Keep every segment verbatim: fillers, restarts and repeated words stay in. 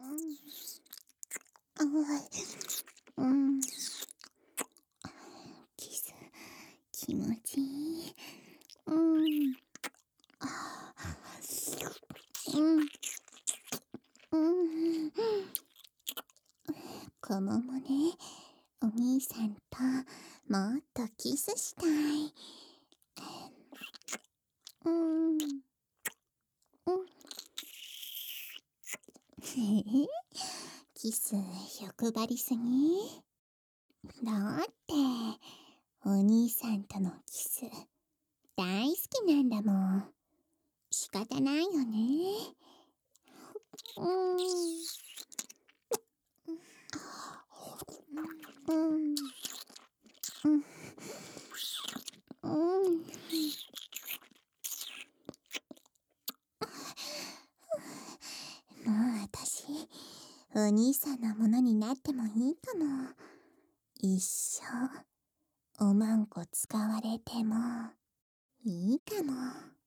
うん、あい、うん。キス、気持ちいい。うん。ああ。うん。うん。こももね、お兄さんともっとキスしたい。うん。うん。へえ、キス欲張りすぎ？だってお兄さんとのキス大好きなんだもん。仕方ないよね。うん。うん。うん。うん。もう私、お兄さんのものになってもいいかも。一生、おまんこ使われてもいいかも。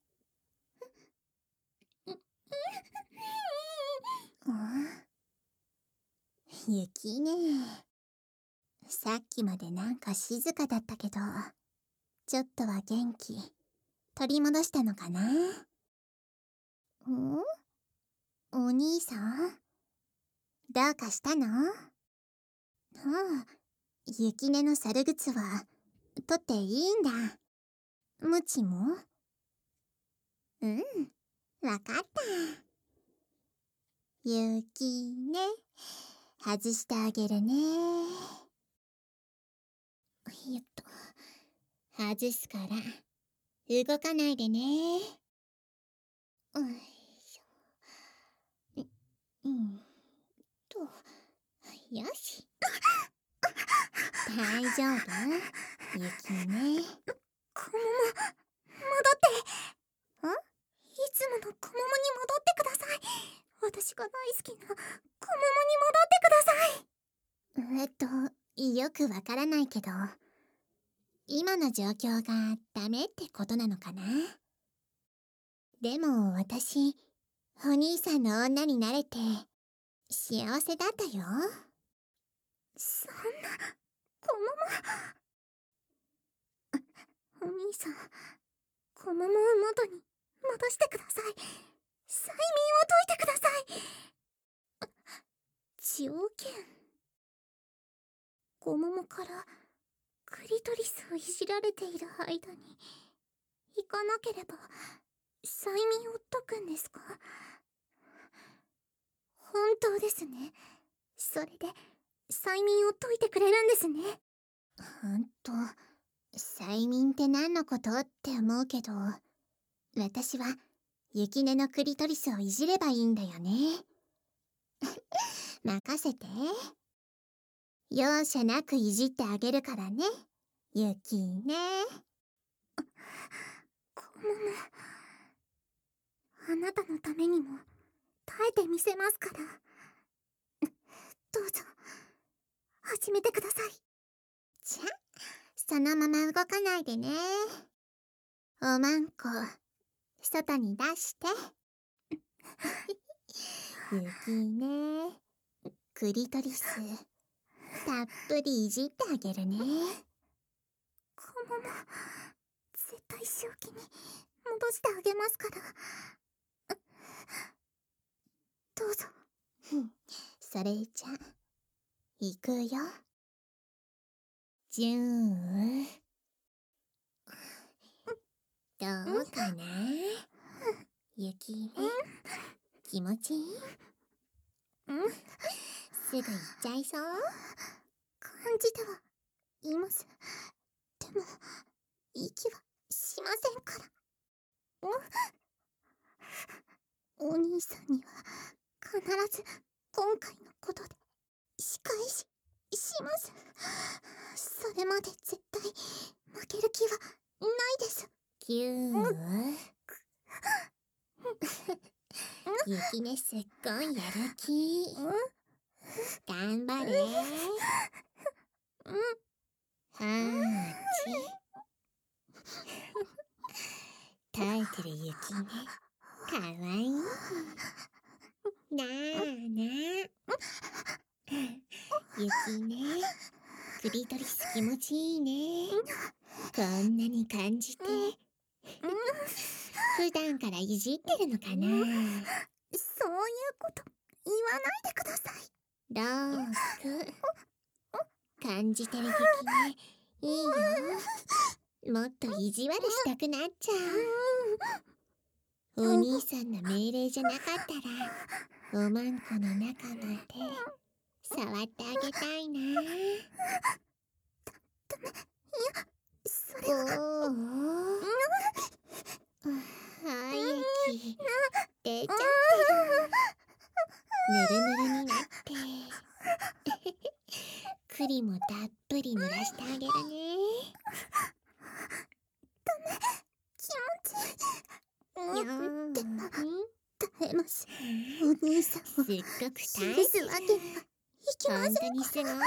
あ、雪ね。さっきまでなんか静かだったけど、ちょっとは元気取り戻したのかな？ん？お兄さん？どうかしたの？ああ、雪音の猿靴は取っていいんだ。ムチも？うん、わかった。雪ね、外してあげるね。えっと、外すから動かないでね。よいしょ。う、うんと、よし。大丈夫？雪ね。こもも、戻って。ん？いつものこももに戻ってください。私が大好きなこももに戻ってください。えっと、よくわからないけど、今の状況がダメってことなのかな？でも私、お兄さんの女になれて幸せだったよ。そんな、こもも。お兄さん、こももを元に戻してください。催眠を解いてください。条件？こももからクリトリスをいじられている間に行かなければ催眠を解くんですか？本当ですね。それで催眠を解いてくれるんですね。ほんと、催眠って何のことって思うけど、私は雪音のクリトリスをいじればいいんだよね。任せて。容赦なくいじってあげるからね、雪ね。こもも、あなたのためにも耐えてみせますから。どうぞ、始めてください。じゃ、そのまま動かないでね。おまんこ、外に出して。雪ね、クリトリス、たっぷりいじってあげるね。こもも、絶対正気に戻してあげますから。どうぞ。それじゃ、いくよ。じゅー。どうかな？雪ね、気持ちいい？うん、すぐ行っちゃいそう？感じてはいます。でも、息はしませんから。お兄さんには必ず今回のことで仕返しします。それまで絶対負ける気はないです。キュー。雪ね、すっごいやる気。頑張れ。はーち。耐えてる雪ね、かわいい。なあなあ。 雪ね、クリトリス気持ちいいね。こんなに感じて普段からいじってるのかな。そういうこと言わないでください。 ロース感じてる雪ね、いいよ。もっと意地悪したくなっちゃう。お兄さんの命令じゃなかったらおまんこの中まで触ってあげたいな。 ダメ、いや、それは。 おお、あ雪出ちゃってる。ぬるぬるになって栗もたっぷり濡らしてあげるね。 ダメ、気持ちいい。 よーん、 でも耐えます。お兄さんをすっごく大好き。 許すわけにはいきません。 本当にすごいよ。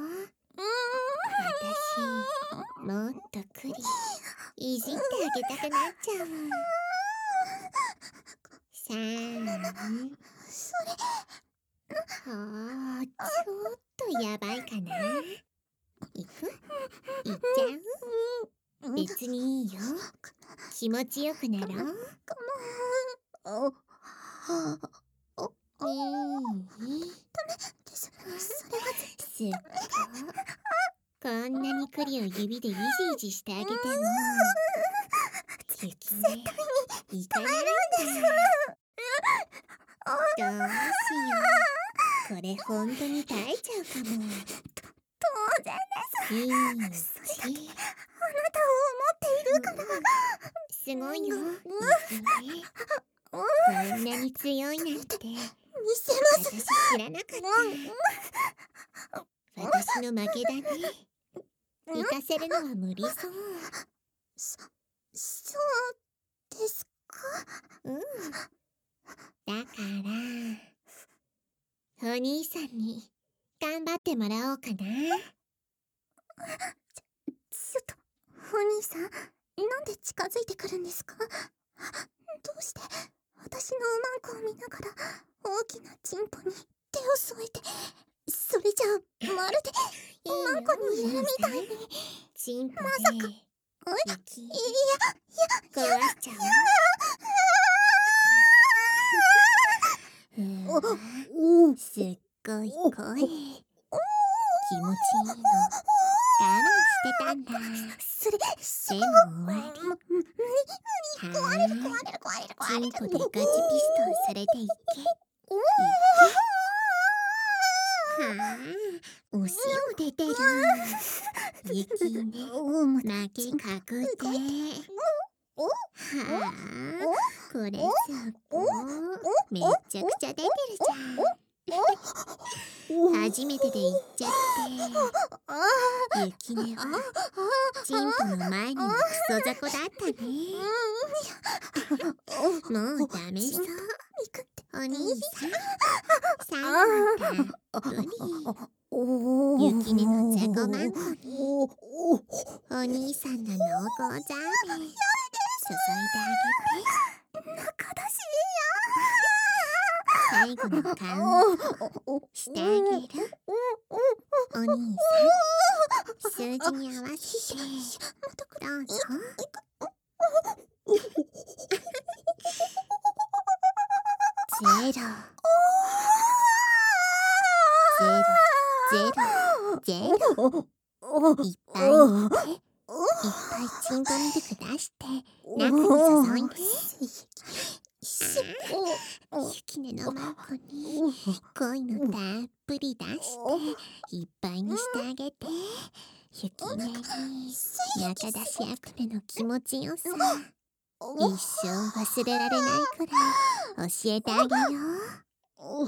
私もっと栗いじってあげたくなっちゃう。さん、 それはあ、ちょっとやばいかな。いく？いっちゃう？別にいいよ。気持ちよくなろう。 おいい？ それはすっごこんなに栗を指でいじいじしてあげても雪ね、いかないんだ。どうしよう、これほんとに耐えちゃうかも。 当然です。 いいそれだけあなたを思っているから。 すごいよ、雪ね。こんなに強いなんて見せます。 私知らなかった。私の負けだね。行かせるのは無理そう。 そ、そうですか。 うん。だからお兄さんに頑張ってもらおうかな。ちょ、 ちょっとお兄さん、なんで近づいてくるんですか。どうして私のおまんこを見ながら大きなチンポに手を添えて、それじゃあまるでおまんこに入れるみたいに。 チンポでまさか雪いや壊しちゃう。うーん、すっごい声、気持ちいいの我慢してたんだ。 それでも終わり。 無理はーい、 壊れる壊れる壊れる壊れる。 チンポでガチピストンされていけいけ。はあ、お塩出てる。雪ね、負け確定。はあ、これすっごめっちゃくちゃ出てるじゃん。初めてで言っちゃって雪音はチンポの前にはクソ雑魚だったね。もうダメそう。お兄さん最後たっぷり雪音の雑魚マンコにお兄さんの濃厚ザーメン注いであげて。 中だし最後の顔してあげる。お兄さん数字に合わせてどうぞ。ゼロゼロゼロゼロ。いっぱい入れていっぱいチンポミルク出して中に注いで。雪音のマンコに濃いのたっぷり出していっぱいにしてあげて。雪音に中出し悪夢の気持ちよさ一生忘れられないくらい教えてあげよう。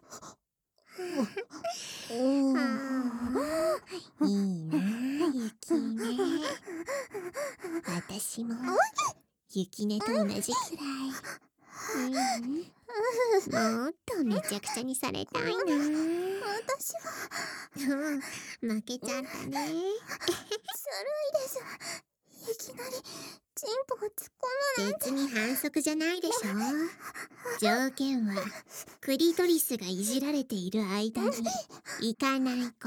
いいな雪音。私も雪音と同じくらい、うん、もっとめちゃくちゃにされたいな。 私はうん、負けちゃったね。 ずるいです。 いきなりチンポを突っ込むなんて。 別に反則じゃないでしょ。条件はクリトリスがいじられている間に行かないこと。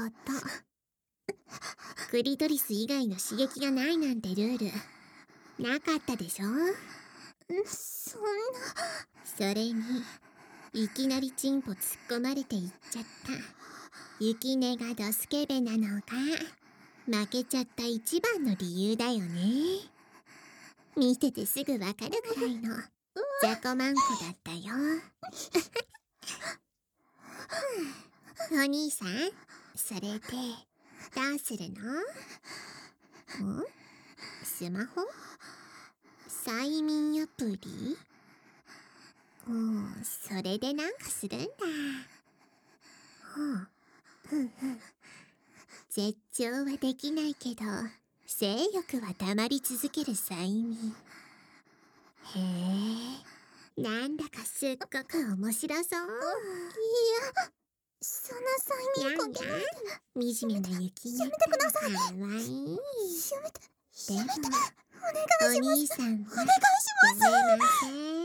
クリトリス以外の刺激がないなんてルールなかったでしょ。 そんな。 それにいきなりチンポ突っ込まれていっちゃった雪音がドスケベなのが負けちゃった一番の理由だよね。見ててすぐわかるくらいの雑魚マンコだったよ。お兄さん、それでどうするの？ん？スマホ？催眠アプリ？うん、それでなんかするんだ。はあ、ふんふん。絶頂はできないけど性欲はたまり続ける催眠。へえ、なんだかすっごく面白そう。 いや、そんな催眠こけないで。 惨めな雪音。 やめてください。 かわいい。 やめて、 でもやめて、お願いします。 お兄さんはお願いします。 やめません。